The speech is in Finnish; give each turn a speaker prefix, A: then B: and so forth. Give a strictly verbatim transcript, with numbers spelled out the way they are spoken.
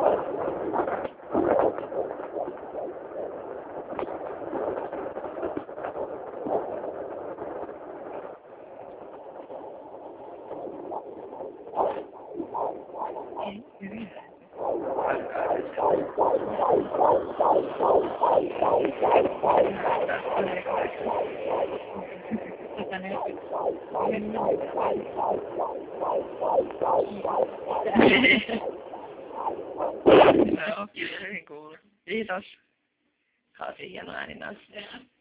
A: No, kyllä hyvin kuuluu. Kiitos. Kausi hieno ääni näyttää.